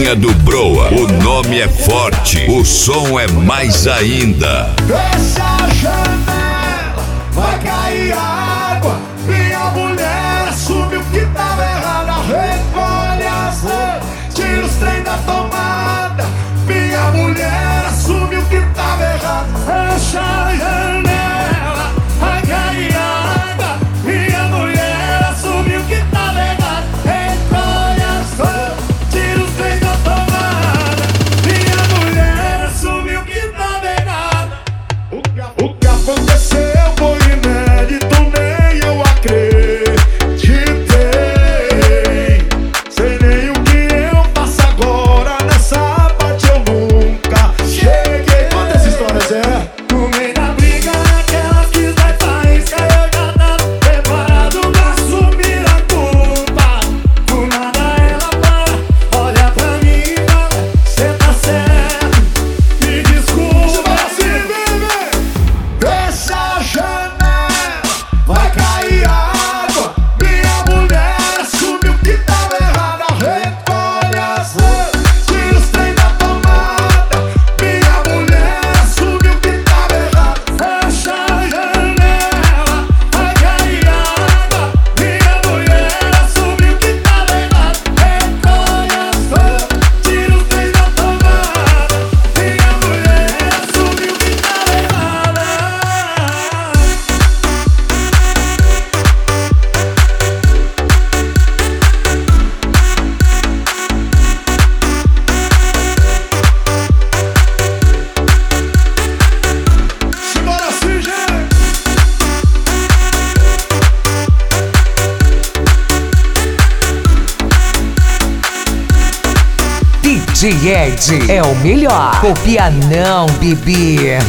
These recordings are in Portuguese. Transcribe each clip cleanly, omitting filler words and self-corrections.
Carretinha do Broa. O nome é forte, o som é mais ainda. Fecha a janela, vai cair água. Minha mulher assumiu que tava errada. Recolhe as roupas, tira os trem da tomada. Minha mulher assumiu que tava errada. Fecha a janela, vai cair água. Minha mulher assumiu que tava errada. Recolhe as roupas, tira os trem da tomada. Minha mulher assumiu que tava errada. O que aconteceu foi inédito, nem eu acreditei. Sei nem o que eu faço agora, nessa parte eu nunca cheguei. Conta essa história, Zé. No meio da briga, aquela que sai faísca, eu já tava preparado pra assumir a culpa. Do nada ela para, olha pra mim e fala: cê tá certo, me desculpa. Assim, bebê. Fecha a janela, vai cair água. Minha mulher assumiu que tava errada. Recolhe as roupas, tira os trem da tomada. Minha mulher assumiu que tava errada. Fecha a janela, vai cair água. Minha mulher assumiu que tava errada. Recolhe as roupas, tira os trem da tomada. Minha mulher assumiu que tava errada. Simbora assim, gente! DJ Ed é o melhor. Copia não, bebê.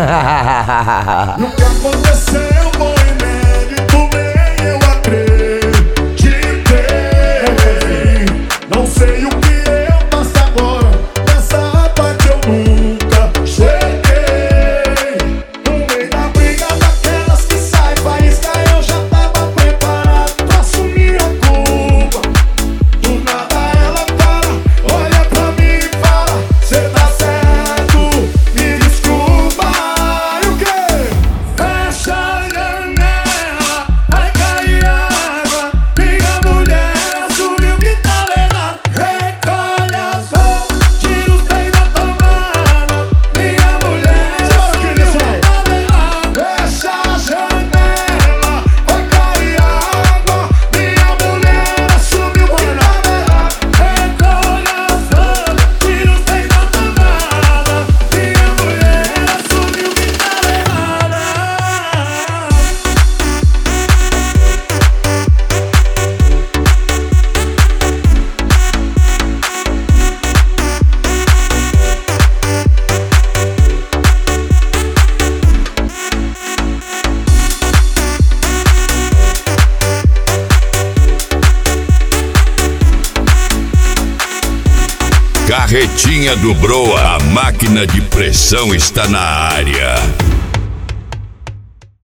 O que aconteceu foi inédito, nem eu acreditei. Não sei o que eu faço agora, nessa parte eu nunca cheguei. No meio da briga, daquelas que sai faísca, eu já tava preparado pra assumir a culpa. Do nada ela para, olha pra mim e fala: cê tá certo, me desculpa. E o quê? Fecha a janela, vai cair água. Minha mulher assumiu que tava errada. Recolhe as roupas, tira os trem da tomada. Minha mulher assumiu que tava errada. Fecha a janela, vai cair água. Minha mulher assumiu que tava errada. Recolhe as roupas, tira os trem da tomada. Minha mulher assumiu que tava errada. Carretinha do Broa, a máquina de pressão está na área.